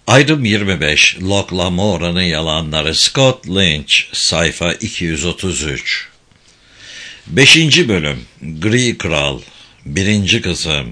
Ayrım 25. Locke Lamora'nın yalanları. Scott Lynch. Sayfa 233. 5. Bölüm. Gri Kral. 1. Kısım.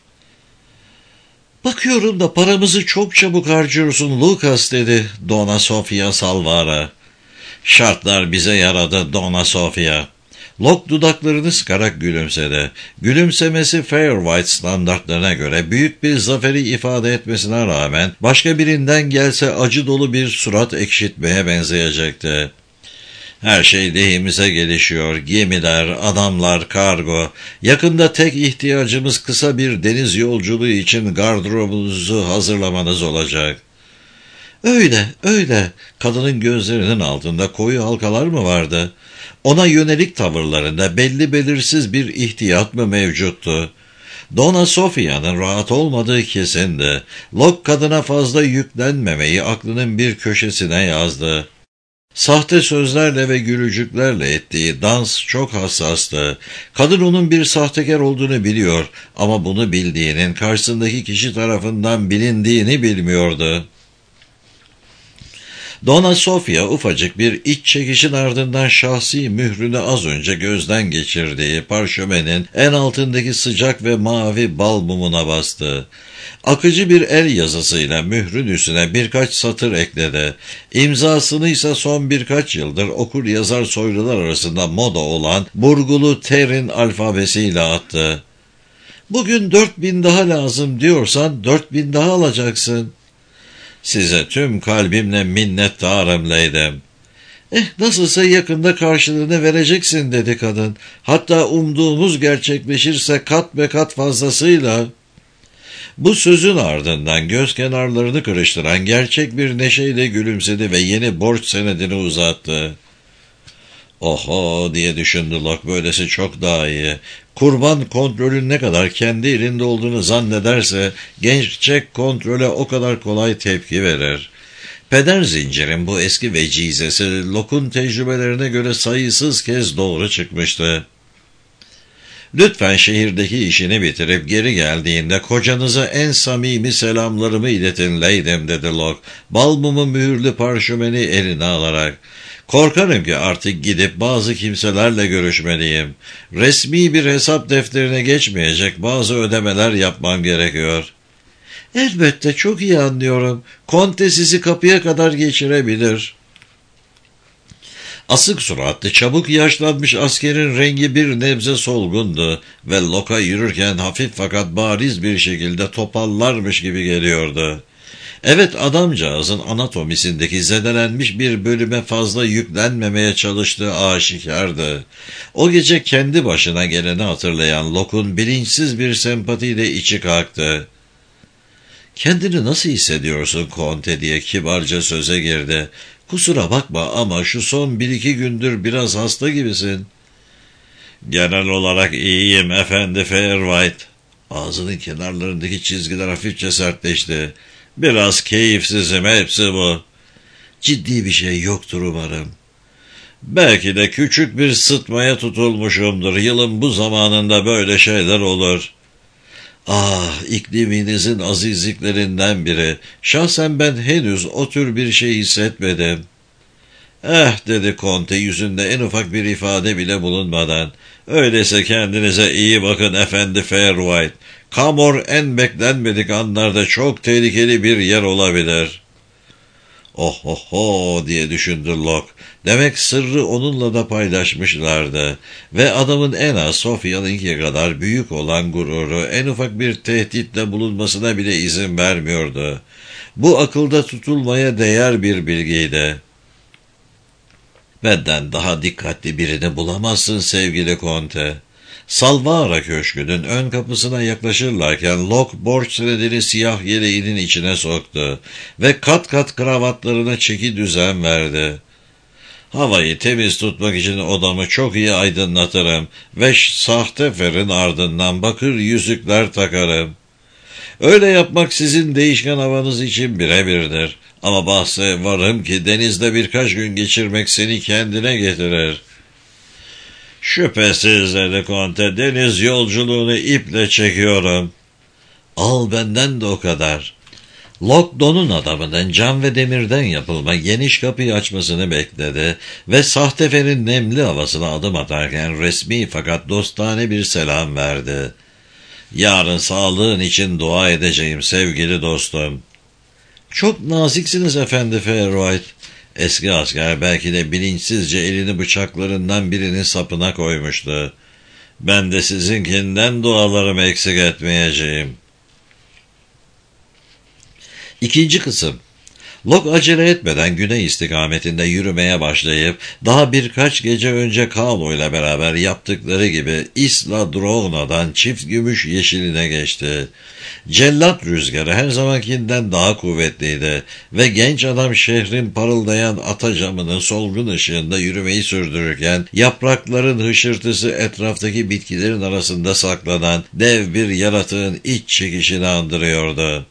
"Bakıyorum da paramızı çok çabuk harcıyorsun Lucas," dedi Donna Sofia Salvara. "Şartlar bize yaradı Donna Sofia." Locke dudaklarını sıkarak gülümsedi. Gülümsemesi Fairwhite standartlarına göre büyük bir zaferi ifade etmesine rağmen başka birinden gelse acı dolu bir surat ekşitmeye benzeyecekti. "Her şey lehimize gelişiyor. Gemiler, adamlar, kargo. Yakında tek ihtiyacımız kısa bir deniz yolculuğu için gardırobunuzu hazırlamanız olacak." Öyle. Kadının gözlerinin altında koyu halkalar mı vardı? Ona yönelik tavırlarında belli belirsiz bir ihtiyat mı mevcuttu? Donna Sofia'nın rahat olmadığı kesindi. Locke kadına fazla yüklenmemeyi aklının bir köşesine yazdı. Sahte sözlerle ve gülücüklerle ettiği dans çok hassastı. Kadın onun bir sahtekar olduğunu biliyor ama bunu bildiğinin karşısındaki kişi tarafından bilindiğini bilmiyordu. Donna Sofia ufacık bir iç çekişin ardından şahsi mührünü az önce gözden geçirdiği parşömenin en altındaki sıcak ve mavi bal mumuna bastı. Akıcı bir el yazısıyla mührün üstüne birkaç satır ekledi. İmzasını ise son birkaç yıldır okur yazar soylular arasında moda olan burgulu Ter'in alfabesiyle attı. "Bugün 4.000 daha lazım diyorsan 4.000 daha alacaksın." "Size tüm kalbimle minnettarım Leydem." Nasılsa yakında karşılığını vereceksin," dedi kadın. "Hatta umduğumuz gerçekleşirse kat be kat fazlasıyla." Bu sözün ardından göz kenarlarını kırıştıran gerçek bir neşeyle gülümsedi ve yeni borç senedini uzattı. "Oho," diye düşündü Locke, "böylesi çok daha iyi. Kurban kontrolün ne kadar kendi elinde olduğunu zannederse gerçek kontrole o kadar kolay tepki verir." Peder zincirin bu eski vecizesi Locke'un tecrübelerine göre sayısız kez doğru çıkmıştı. "Lütfen şehirdeki işini bitirip geri geldiğinde kocanıza en samimi selamlarımı iletin Leydem," dedi Locke, bal mumu mühürlü parşömeni eline alarak. "Korkarım ki artık gidip bazı kimselerle görüşmeliyim. Resmi bir hesap defterine geçmeyecek bazı ödemeler yapmam gerekiyor." "Elbette, çok iyi anlıyorum. Konte sizi kapıya kadar geçirebilir." Asık suratlı, çabuk yaşlanmış askerin rengi bir nebze solgundu ve Locke'a yürürken hafif fakat bariz bir şekilde topallarmış gibi geliyordu. Evet, adamcağızın anatomisindeki zedelenmiş bir bölüme fazla yüklenmemeye çalıştığı aşikardı. O gece kendi başına geleni hatırlayan Locke'un bilinçsiz bir sempatiyle içi kalktı. "Kendini nasıl hissediyorsun Conte?" diye kibarca söze girdi. "Kusura bakma ama şu son 1-2 gündür biraz hasta gibisin." "Genel olarak iyiyim efendi Fairwhite." Ağzının kenarlarındaki çizgiler hafifçe sertleşti. "Biraz keyifsizim, hepsi bu." "Ciddi bir şey yoktur umarım." "Belki de küçük bir sıtmaya tutulmuşumdur. Yılın bu zamanında böyle şeyler olur." İkliminizin azizliklerinden biri. Şahsen ben henüz o tür bir şey hissetmedim." Dedi Conte yüzünde en ufak bir ifade bile bulunmadan. "Öyleyse kendinize iyi bakın efendi Fairwhite. Kamor en beklenmedik anlarda çok tehlikeli bir yer olabilir." "Oh diye düşündü Locke. Demek sırrı onunla da paylaşmışlardı ve adamın en az Sofia'nınki kadar büyük olan gururu en ufak bir tehditle bulunmasına bile izin vermiyordu. Bu akılda tutulmaya değer bir bilgiydi. "Benden daha dikkatli birini bulamazsın sevgili Conte." Salvara Köşkü'nün ön kapısına yaklaşırlarken Locke borç senedini siyah yeleğinin içine soktu ve kat kat kravatlarına çeki düzen verdi. "Havayı temiz tutmak için odamı çok iyi aydınlatırım ve sahte ferin ardından bakır yüzükler takarım. Öyle yapmak sizin değişken havanız için birebirdir. Ama bahse varım ki denizde birkaç gün geçirmek seni kendine getirir." "Şüphesiz," dedi Conte, "deniz yolculuğunu iple çekiyorum." "Al benden de o kadar." Locke donun adamının cam ve demirden yapılma geniş kapıyı açmasını bekledi ve sahteferin nemli havasına adım atarken resmi fakat dostane bir selam verdi. "Yarın sağlığın için dua edeceğim sevgili dostum." "Çok naziksiniz efendi Ferroyd." Eski asker belki de bilinçsizce elini bıçaklarından birinin sapına koymuştu. "Ben de sizinkinden dualarımı eksik etmeyeceğim." İkinci kısım. Locke acele etmeden güney istikametinde yürümeye başlayıp daha birkaç gece önce Kaalo ile beraber yaptıkları gibi Isla Drogna'dan çift gümüş yeşiline geçti. Cellat rüzgarı her zamankinden daha kuvvetliydi ve genç adam şehrin parıldayan ata camının solgun ışığında yürümeyi sürdürürken yaprakların hışırtısı etraftaki bitkilerin arasında saklanan dev bir yaratığın iç çekişini andırıyordu.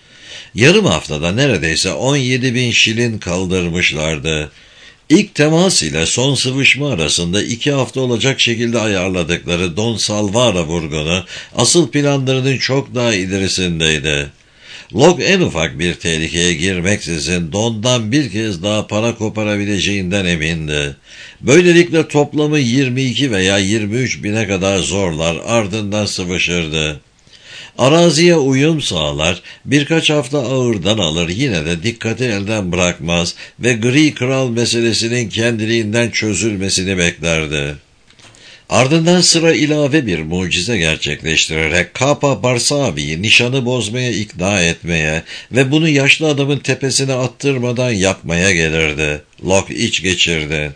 Yarım haftada neredeyse 17.000 şilin kaldırmışlardı. İlk temas ile son sıvışma arasında 2 hafta olacak şekilde ayarladıkları Don Salvara vurgunu asıl planlarının çok daha ilerisindeydi. Locke en ufak bir tehlikeye girmeksizin Don'dan bir kez daha para koparabileceğinden emindi. Böylelikle toplamı 22 veya 23 bine kadar zorlar, ardından sıvışırdı. Araziye uyum sağlar, birkaç hafta ağırdan alır, yine de dikkati elden bırakmaz ve Gri Kral meselesinin kendiliğinden çözülmesini beklerdi. Ardından sıra ilave bir mucize gerçekleştirerek Kapa Barsavi'yi nişanı bozmaya ikna etmeye ve bunu yaşlı adamın tepesine attırmadan yapmaya gelirdi. Locke iç geçirdi.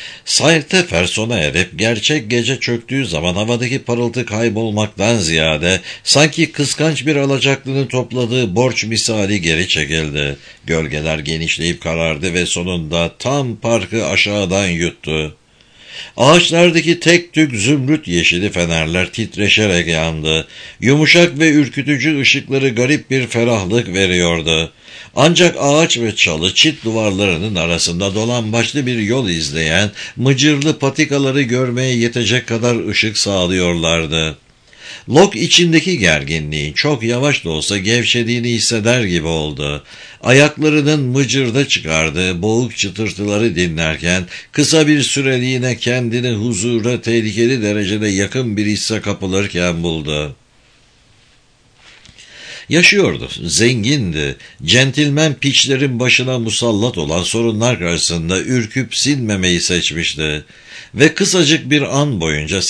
Sahtefer sona erip gerçek gece çöktüğü zaman havadaki parıltı kaybolmaktan ziyade sanki kıskanç bir alacaklının topladığı borç misali geri çekildi. Gölgeler genişleyip karardı ve sonunda tam parkı aşağıdan yuttu. Ağaçlardaki tek tük zümrüt yeşili fenerler titreşerek yandı. Yumuşak ve ürkütücü ışıkları garip bir ferahlık veriyordu. Ancak ağaç ve çalı çit duvarlarının arasında dolambaçlı bir yol izleyen mıcırlı patikaları görmeye yetecek kadar ışık sağlıyorlardı. Locke içindeki gerginliğin çok yavaş da olsa gevşediğini hisseder gibi oldu. Ayaklarının mıcırda çıkardığı boğuk çıtırtıları dinlerken kısa bir süreliğine kendini huzura tehlikeli derecede yakın bir hisse kapılırken buldu. Yaşıyordu, zengindi, centilmen piçlerin başına musallat olan sorunlar karşısında ürküp sinmemeyi seçmişti. Ve kısacık bir an boyunca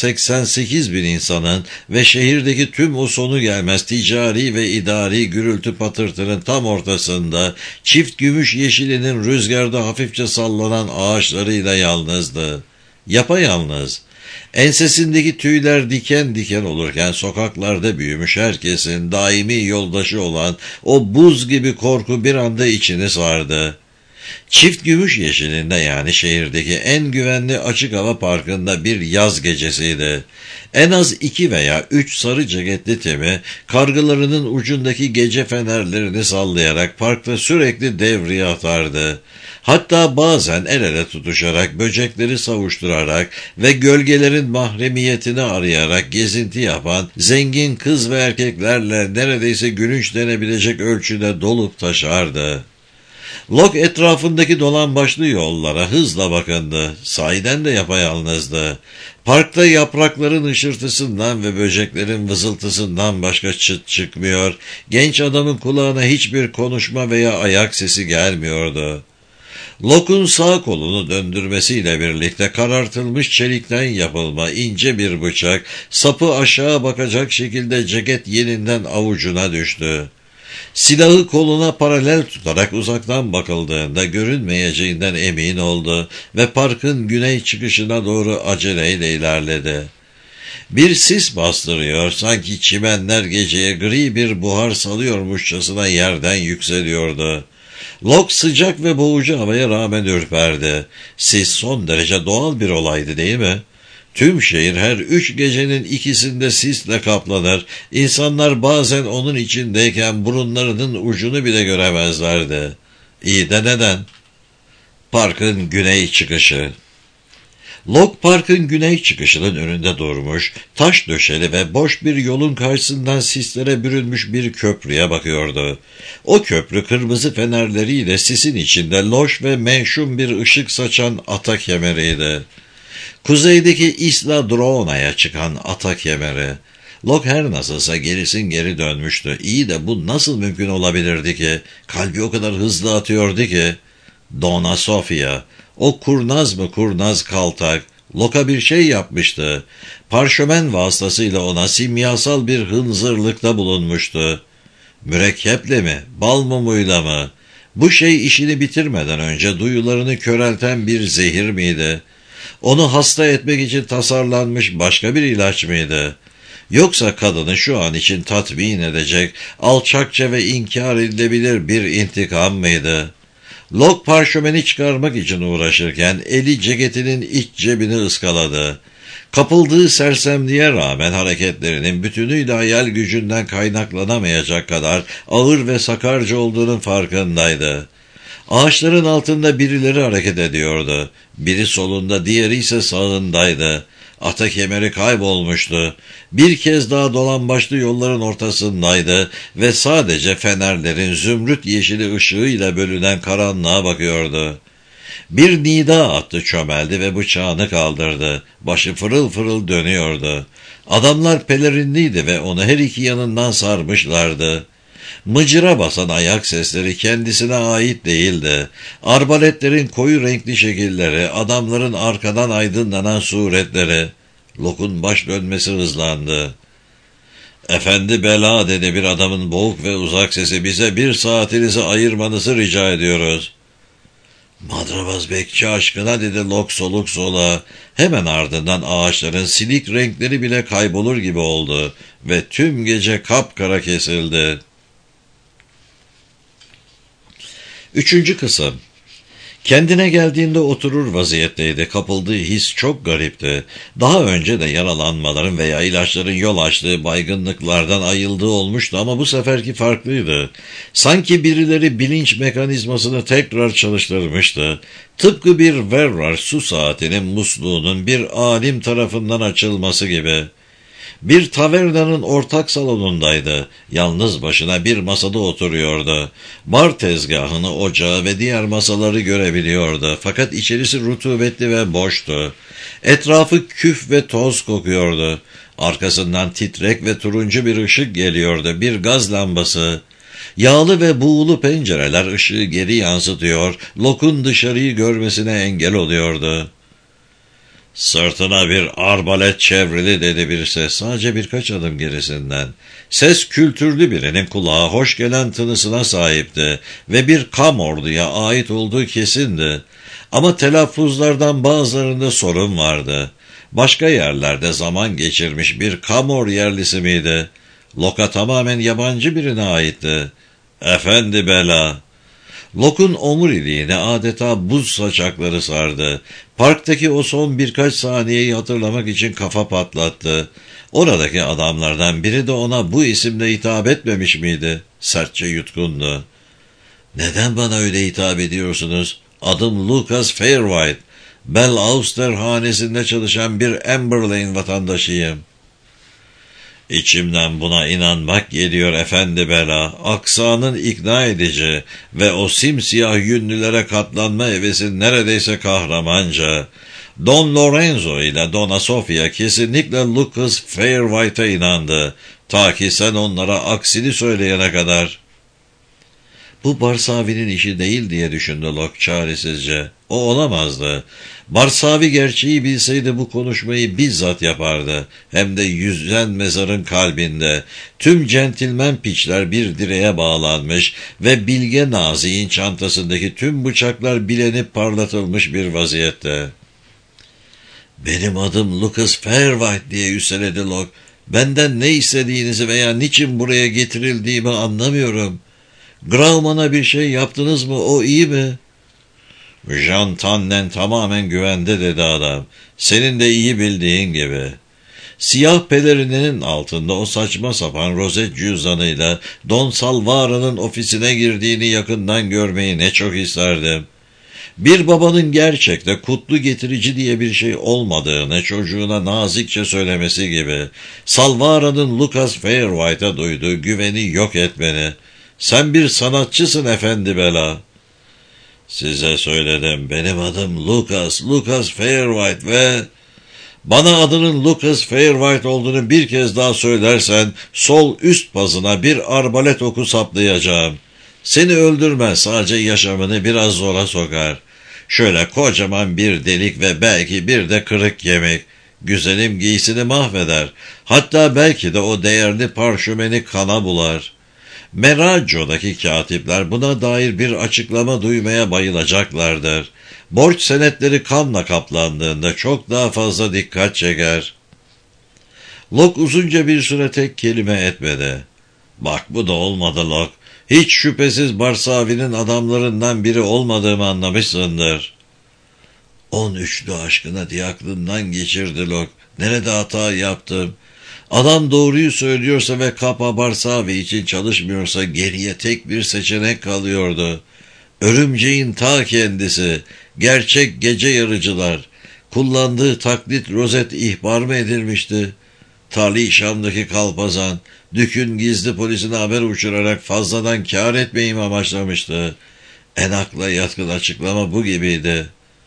88 bin insanın ve şehirdeki tüm o sonu gelmez ticari ve idari gürültü patırtının tam ortasında çift gümüş yeşilinin rüzgarda hafifçe sallanan ağaçlarıyla yalnızdı. Yapayalnız. Ensesindeki tüyler diken diken olurken sokaklarda büyümüş herkesin daimi yoldaşı olan o buz gibi korku bir anda içini sardı. Çift gümüş yeşilinde, yani şehirdeki en güvenli açık hava parkında bir yaz gecesiydi. En az 2 veya 3 sarı ceketli timi kargılarının ucundaki gece fenerlerini sallayarak parkta sürekli devriye atardı. Hatta bazen el ele tutuşarak, böcekleri savuşturarak ve gölgelerin mahremiyetini arayarak gezinti yapan zengin kız ve erkeklerle neredeyse gülünç denebilecek ölçüde dolup taşardı. Locke etrafındaki dolambaçlı yollara hızla bakındı. Sahiden de yapayalnızdı. Parkta yaprakların ışırtısından ve böceklerin vızıltısından başka çıt çıkmıyor. Genç adamın kulağına hiçbir konuşma veya ayak sesi gelmiyordu. Locke'un sağ kolunu döndürmesiyle birlikte karartılmış çelikten yapılma ince bir bıçak, sapı aşağı bakacak şekilde ceket yeninden avucuna düştü. Silahı koluna paralel tutarak uzaktan bakıldığında görünmeyeceğinden emin oldu ve parkın güney çıkışına doğru aceleyle ilerledi. Bir sis bastırıyor, sanki çimenler geceye gri bir buhar salıyormuşçasına yerden yükseliyordu. Locke sıcak ve boğucu havaya rağmen ürperdi. Sis son derece doğal bir olaydı, değil mi? Tüm şehir her 3 gecenin ikisinde sisle kaplanır. İnsanlar bazen onun içindeyken burunlarının ucunu bile göremezlerdi. İyi de neden? Parkın güney çıkışı. Locke Park'ın güney çıkışının önünde durmuş, taş döşeli ve boş bir yolun karşısından sislere bürünmüş bir köprüye bakıyordu. O köprü kırmızı fenerleriyle sisin içinde loş ve menşum bir ışık saçan ata kemeriydi. Kuzeydeki Isla Droona'ya çıkan ata kemeri. Locke her nasılsa gerisin geri dönmüştü. İyi de bu nasıl mümkün olabilirdi ki? Kalbi o kadar hızlı atıyordu ki. Dona Sofia, o kurnaz mı kurnaz kaltak, Locke'a bir şey yapmıştı. Parşömen vasıtasıyla ona simyasal bir hınzırlıkta bulunmuştu. Mürekkeple mi, bal mumuyla mı? Bu şey işini bitirmeden önce duyularını körelten bir zehir miydi? Onu hasta etmek için tasarlanmış başka bir ilaç mıydı? Yoksa kadını şu an için tatmin edecek, alçakça ve inkar edilebilir bir intikam mıydı? Locke parşömeni çıkarmak için uğraşırken eli ceketinin iç cebini ıskaladı. Kapıldığı sersemliğe rağmen hareketlerinin bütünüyle hayal gücünden kaynaklanamayacak kadar ağır ve sakarca olduğunun farkındaydı. Ağaçların altında birileri hareket ediyordu. Biri solunda, diğeri ise sağındaydı. Ata kemeri kaybolmuştu. Bir kez daha dolambaçlı yolların ortasındaydı ve sadece fenerlerin zümrüt yeşili ışığıyla bölünen karanlığa bakıyordu. Bir nida attı, çömeldi ve bıçağını kaldırdı. Başı fırıl fırıl dönüyordu. Adamlar pelerinliydi ve onu her iki yanından sarmışlardı. Mıcıra basan ayak sesleri kendisine ait değildi. Arbaletlerin koyu renkli şekilleri, adamların arkadan aydınlanan suretleri. Locke'un baş dönmesi hızlandı. "Efendi bela," dedi bir adamın boğuk ve uzak sesi, "bize bir saatinizi ayırmanızı rica ediyoruz." "Madrabaz bekçi aşkına," dedi Locke soluk soluğa. Hemen ardından ağaçların silik renkleri bile kaybolur gibi oldu ve tüm gece kapkara kesildi. 3. kısım. Kendine geldiğinde oturur vaziyetteydi. Kapıldığı his çok garipti. Daha önce de yaralanmaların veya ilaçların yol açtığı baygınlıklardan ayıldığı olmuştu ama bu seferki farklıydı. Sanki birileri bilinç mekanizmasını tekrar çalıştırmıştı. Tıpkı bir Verrar su saatinin musluğunun bir alim tarafından açılması gibi. Bir tavernanın ortak salonundaydı. Yalnız başına bir masada oturuyordu. Bar tezgahını, ocağı ve diğer masaları görebiliyordu. Fakat içerisi rutubetli ve boştu. Etrafı küf ve toz kokuyordu. Arkasından titrek ve turuncu bir ışık geliyordu. Bir gaz lambası. Yağlı ve buğulu pencereler ışığı geri yansıtıyor, Locke'un dışarıyı görmesine engel oluyordu. "Sırtına bir arbalet çevrili," dedi bir ses, sadece birkaç adım gerisinden. Ses kültürlü birinin kulağa hoş gelen tınısına sahipti ve bir Kamorlu'ya ait olduğu kesindi. Ama telaffuzlardan bazılarında sorun vardı. Başka yerlerde zaman geçirmiş bir Kamor yerlisi miydi? Locke'a tamamen yabancı birine aitti. "Efendi bela." Locke'un omuriliğine adeta buz saçakları sardı. Parktaki o son birkaç saniyeyi hatırlamak için kafa patlattı. Oradaki adamlardan biri de ona bu isimle hitap etmemiş miydi? Sertçe yutkundu. "Neden bana öyle hitap ediyorsunuz? Adım Lucas Fairwhite. Bell Auster hanesinde çalışan bir Amberlane vatandaşıyım." "İçimden buna inanmak geliyor efendi bela. Aksanın ikna edici ve o simsiyah yünlülere katlanma hevesi neredeyse kahramanca. Don Lorenzo ile Dona Sofia kesinlikle Lucas Fairwhite'a inandı. Ta ki sen onlara aksini söyleyene kadar." Bu Barsavi'nin işi değil diye düşündü Locke çaresizce. O olamazdı. Barsavi gerçeği bilseydi bu konuşmayı bizzat yapardı. Hem de yüzen mezarın kalbinde. Tüm centilmen piçler bir direğe bağlanmış ve bilge Nazi'nin çantasındaki tüm bıçaklar bilenip parlatılmış bir vaziyette. "Benim adım Lucas Fairwhite," diye üsteledi Locke. "Benden ne istediğinizi veya niçin buraya getirildiğimi anlamıyorum. Grauman'a bir şey yaptınız mı? O iyi mi?" "Jean Tannen tamamen güvende," dedi adam. "Senin de iyi bildiğin gibi." Siyah pelerininin altında o saçma sapan rozet cüzdanıyla Don Salvaro'nun ofisine girdiğini yakından görmeyi ne çok isterdim. Bir babanın gerçekte kutlu getirici diye bir şey olmadığını çocuğuna nazikçe söylemesi gibi, Salvara'nın Lucas Fairwhite'a duyduğu güveni yok etmeni. Sen bir sanatçısın efendi bela. Size söyledim, benim adım Lucas Fairwhite ve... Bana adının Lucas Fairwhite olduğunu bir kez daha söylersen, sol üst pazına bir arbalet oku saplayacağım. Seni öldürmez, sadece yaşamını biraz zora sokar. Şöyle kocaman bir delik ve belki bir de kırık kemik. Güzelim giysini mahveder. Hatta belki de o değerli parşömeni kana bular. Meragio'daki katipler buna dair bir açıklama duymaya bayılacaklardır. Borç senetleri kanla kaplandığında çok daha fazla dikkat çeker. Locke uzunca bir süre tek kelime etmedi. Bak bu da olmadı Locke. Hiç şüphesiz Barsavi'nin adamlarından biri olmadığımı anlamışsındır. 13'lü aşkına diye aklından geçirdi Locke. Nerede hata yaptım? Adam doğruyu söylüyorsa ve Kapa Barsavi için çalışmıyorsa geriye tek bir seçenek kalıyordu. Örümceğin ta kendisi, gerçek gece yarıcılar. Kullandığı taklit rozet ihbar mı edilmişti? Talih Şam'daki kalpazan, Dük'ün gizli polisine haber uçurarak fazladan kâr etmeyi mi amaçlamıştı? En akla yatkın açıklama bu gibiydi.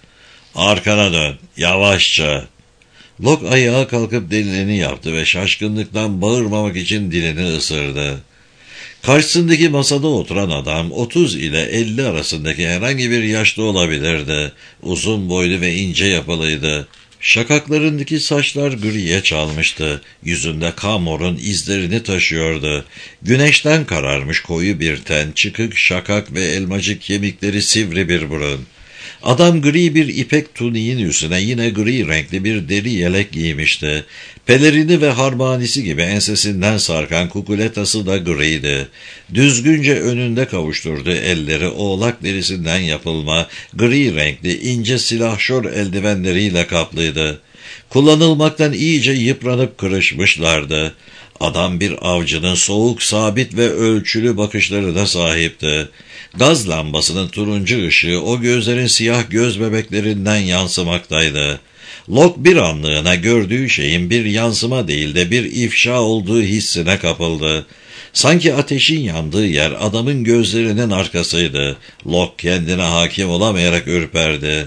Arkana dön, yavaşça. Locke ayağa kalkıp denileni yaptı ve şaşkınlıktan bağırmamak için dilini ısırdı. Karşısındaki masada oturan adam 30 ile 50 arasındaki herhangi bir yaşta olabilirdi. Uzun boylu ve ince yapılıydı. Şakaklarındaki saçlar griye çalmıştı. Yüzünde kamorun izlerini taşıyordu. Güneşten kararmış koyu bir ten, çıkık şakak ve elmacık kemikleri, sivri bir burun. Adam gri bir ipek tuniğin üstüne yine gri renkli bir deri yelek giymişti. Pelerini ve harmanisi gibi ensesinden sarkan kukuletası da griydi. Düzgünce önünde kavuşturduğu elleri oğlak derisinden yapılma, gri renkli ince silahşor eldivenleriyle kaplıydı. Kullanılmaktan iyice yıpranıp kırışmışlardı. Adam bir avcının soğuk, sabit ve ölçülü bakışlarına sahipti. Gaz lambasının turuncu ışığı o gözlerin siyah göz bebeklerinden yansımaktaydı. Locke bir anlığına gördüğü şeyin bir yansıma değil de bir ifşa olduğu hissine kapıldı. Sanki ateşin yandığı yer adamın gözlerinin arkasıydı. Locke kendine hakim olamayarak ürperdi.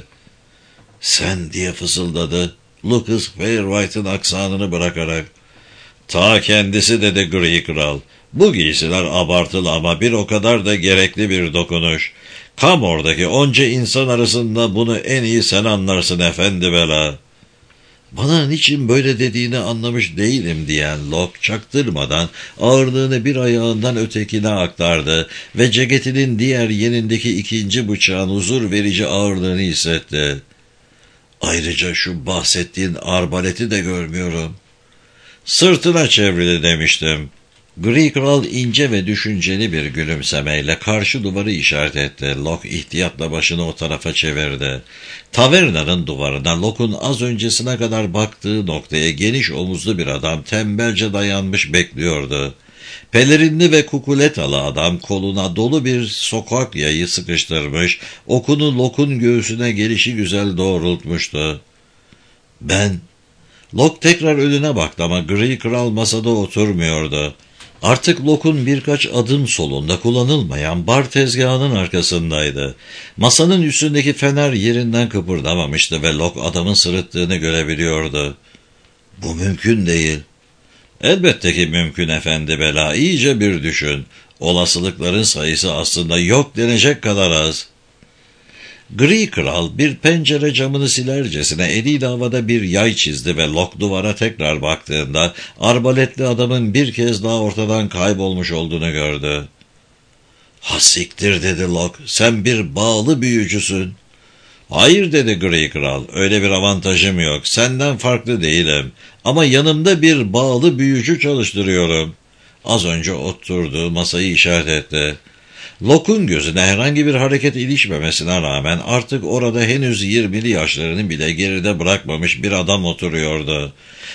"Sen," diye fısıldadı, Lucas Fairwhite'ın aksanını bırakarak. "Ta kendisi," dedi Gri Kral. "Bu giysiler abartılı ama bir o kadar da gerekli bir dokunuş. Kamor'daki onca insan arasında bunu en iyi sen anlarsın efendi bela." "Bana niçin böyle dediğini anlamış değilim," diyen Locke çaktırmadan ağırlığını bir ayağından ötekine aktardı ve ceketinin diğer yenindeki ikinci bıçağın huzur verici ağırlığını hissetti. "Ayrıca şu bahsettiğin arbaleti de görmüyorum." "Sırtına çevrili demiştim." Gri Kral ince ve düşünceli bir gülümsemeyle karşı duvarı işaret etti. Locke ihtiyatla başını o tarafa çevirdi. Tavernanın duvarına Locke'un az öncesine kadar baktığı noktaya geniş omuzlu bir adam tembelce dayanmış bekliyordu. Pelerinli ve kukuletalı adam koluna dolu bir sokak yayı sıkıştırmış, okunu Locke'un göğsüne gelişigüzel doğrultmuştu. Locke tekrar önüne baktı ama Gri Kral masada oturmuyordu. Artık Locke'un birkaç adım solunda kullanılmayan bar tezgahının arkasındaydı. Masanın üstündeki fener yerinden kıpırdamamıştı ve Locke adamın sırıttığını görebiliyordu. "Bu mümkün değil." "Elbette ki mümkün efendi bela, iyice bir düşün. Olasılıkların sayısı aslında yok denecek kadar az." Gri Kral bir pencere camını silercesine eliyle havada bir yay çizdi ve Locke duvara tekrar baktığında arbaletli adamın bir kez daha ortadan kaybolmuş olduğunu gördü. "Ha siktir," dedi Locke, "sen bir bağlı büyücüsün." "Hayır," dedi Gri Kral, "öyle bir avantajım yok. Senden farklı değilim. Ama yanımda bir bağlı büyücü çalıştırıyorum." Az önce oturduğu masayı işaret etti. Locke'un gözüne herhangi bir hareket ilişmemesine rağmen artık orada henüz 20'li yaşlarını bile geride bırakmamış bir adam oturuyordu.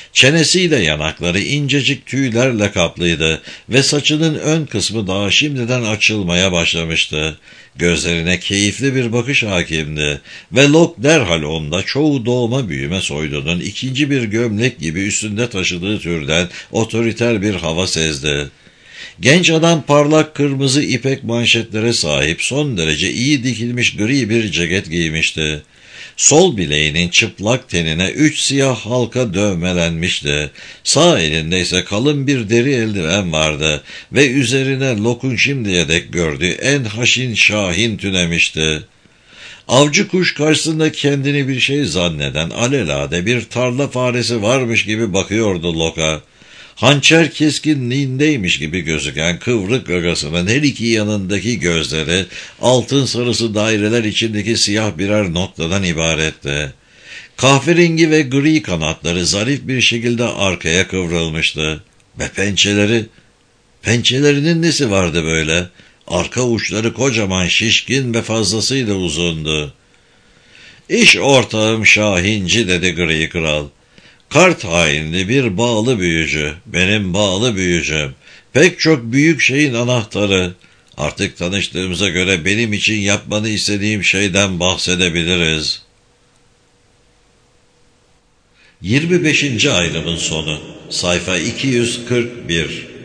Çenesiyle yanakları incecik tüylerle kaplıydı ve saçının ön kısmı daha şimdiden açılmaya başlamıştı. Gözlerine keyifli bir bakış hakimdi ve Locke derhal onda çoğu doğma büyüme soylunun ikinci bir gömlek gibi üstünde taşıdığı türden otoriter bir hava sezdi. Genç adam parlak kırmızı ipek manşetlere sahip son derece iyi dikilmiş gri bir ceket giymişti. Sol bileğinin çıplak tenine 3 siyah halka dövmelenmişti. Sağ elinde ise kalın bir deri eldiven vardı ve üzerine Locke'un şimdiye dek gördüğü en haşin şahin tünemişti. Avcı kuş karşısında kendini bir şey zanneden alelade bir tarla faresi varmış gibi bakıyordu Locke'a. Hançer keskinliğindeymiş gibi gözüken kıvrık gagasının her iki yanındaki gözleri altın sarısı daireler içindeki siyah birer noktadan ibaretti. Kahverengi ve gri kanatları zarif bir şekilde arkaya kıvrılmıştı. Ve pençelerinin nesi vardı böyle? Arka uçları kocaman, şişkin ve fazlasıyla uzundu. "İş ortağım Şahinci," dedi gri kral. "Kart hainli bir bağlı büyücü, benim bağlı büyücüm. Pek çok büyük şeyin anahtarı. Artık tanıştığımıza göre benim için yapmanı istediğim şeyden bahsedebiliriz." 25. ayrımın sonu. Sayfa 241.